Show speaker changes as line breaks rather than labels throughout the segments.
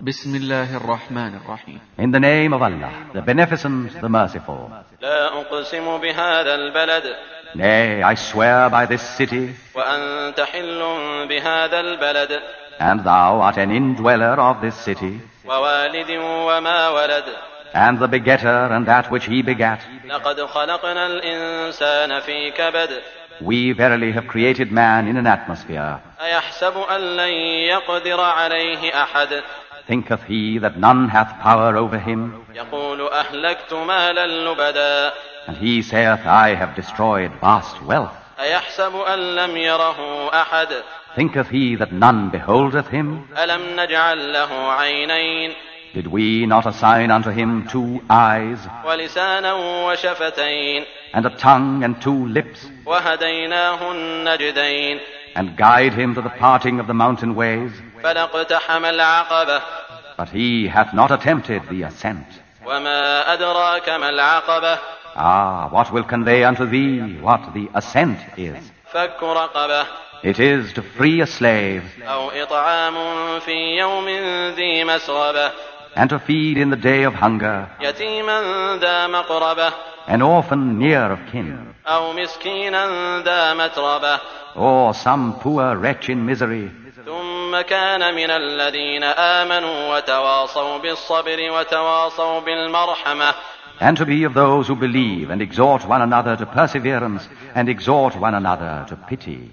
بسم الله الرحمن الرحيم.
In the name of Allah, the Beneficent, the Merciful.
لا أقسم بهذا البلد.
Nay, I swear by this city,
وأنت حل بهذا البلد.
and thou art an indweller of this city,
ووالد وما ولد.
and the begetter and that which he begat.
لقد خلقنا الإنسان في كبد.
We verily have created man in an atmosphere.
أيحسب أن لن يقدر عليه أحد.
Thinketh he that none hath power over him?
يقول أهلكت مالا لبدا.
And he saith, I have destroyed vast wealth.
أيحسب أن لم يره أحد.
Thinketh he that none beholdeth him?
ألم نجعل له عينين.
Did we not assign unto him 2 eyes,
ولسانا وشفتين.
and a tongue and 2 lips,
وهديناه النجدين.
and guide him to the parting of the mountain ways?
فلاقتحم العقبة.
But he hath not attempted the ascent.
وما أدراك ما العقبة.
Ah, what will convey unto thee what the ascent is?
فك رقبة.
It is to free a slave,
أو إطعام في يوم ذي مسغبة.
and to feed in the day of hunger
يتيما ذا مقربة.
an orphan near of kin,
أو مسكينا ذا متربة.
or some poor wretch in misery.
ثم كان من الذين آمنوا وتواصوا بالصبر وتواصوا بالمرحمة.
And to be of those who believe and exhort one another to perseverance and exhort one another to pity.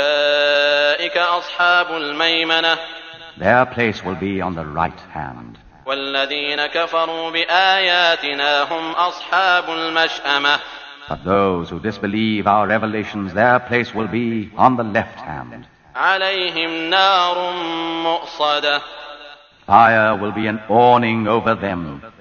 أولئك أصحاب الميمنة.
Their place will be on the right hand.
والذين كفروا بآياتنا هم أصحاب المشأمة.
But those who disbelieve our revelations, their place will be on the left hand.
عليهم نار مؤصدة.
Fire will be an awning over them.